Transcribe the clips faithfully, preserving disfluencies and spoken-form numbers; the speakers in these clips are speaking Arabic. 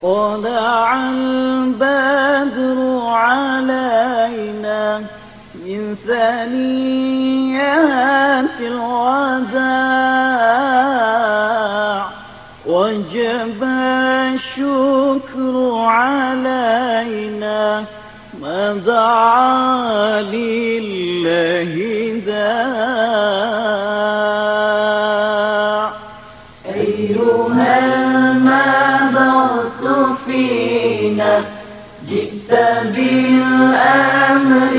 طلع البدر علينا من ثنيات الوداع، وجب الشكر علينا ما دعا لله داع. أيها المبعوث فينا جئت بالأمر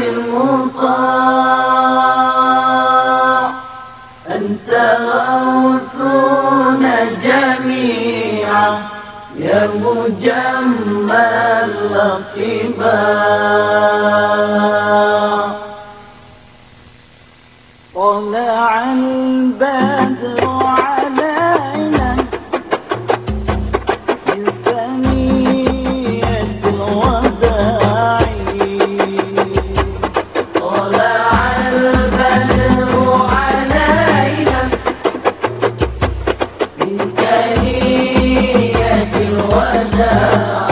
المطاع، أنت غوثنا جميعا يا مجمل الطباع. طلع البدر علينا من ثنيات الوداع، طلع البدر علينا من ثنيات الوداع،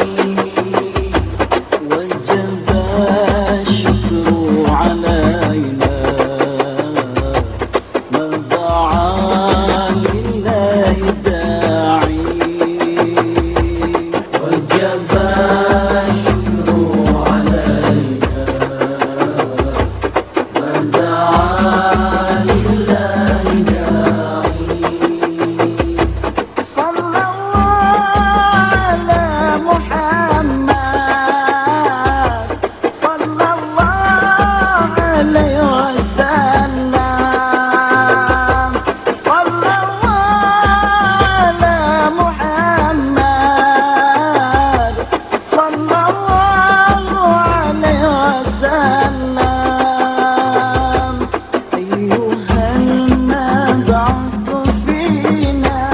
وجب الشكر علينا ما دعا لله داعي. وجب الشكر علينا ما دعا لله داعي. صلى الله على محمد صلى الله عليه وسلم، صلى الله على محمد صلى الله عليه وسلم. أيها المبعوث فينا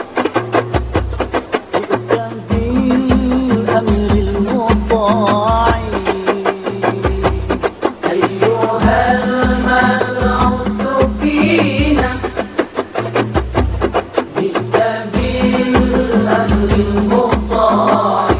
جئت بالأمر المطاع، أيها المبعوث فينا جئت بالأمر المطاع،